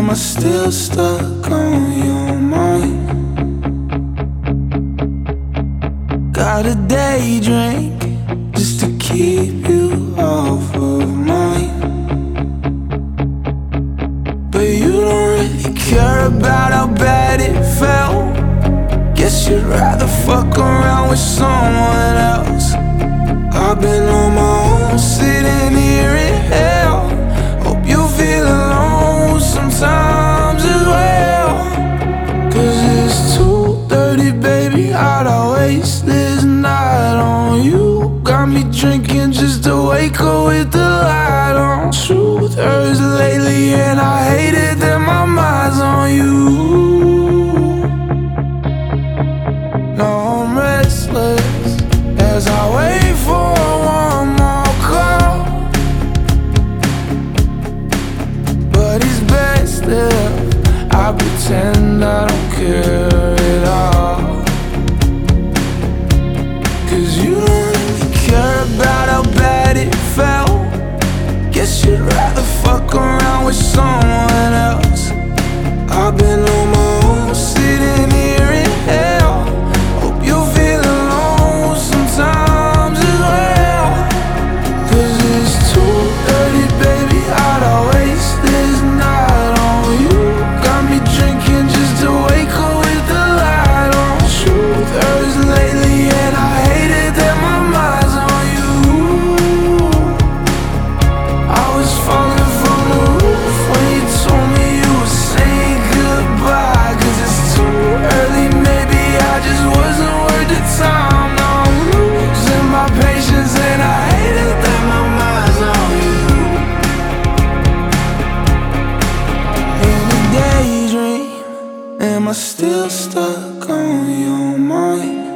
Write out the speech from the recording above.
Am I still stuck on your mind? Got a day drink just to keep you off of mine. But you don't really care about how bad it felt. Guess you'd rather fuck around with someone else. I've been on my own, sitting here in hell. Hope you feel alone sometimes as well. Cause it's 2:30, baby, how'd I waste this night on you? Got me drinking just to wake up with the light on. Truth hurts lately and I hate it that my mind's on you. Now I'm restless as I wait for one more call. But it's best if I pretend I don't care at all. Cause you don't really care about how bad it felt. Guess you'd rather fuck around with someone else. I've been on my own, sitting here in hell. Hope you feel alone sometimes as well. Cause it's 2:30, baby, how'd I waste this night on you? Got me drinking just to wake up with the light on. Truth hurts lately and I hate it that my mind's on you. I was falling from the roof when you told me you were saying goodbye. Cause it's too early, maybe I just wasn't worth the time. Now I'm losing my patience and I hate it that my mind's on you. In a daydream, am I still stuck on your mind?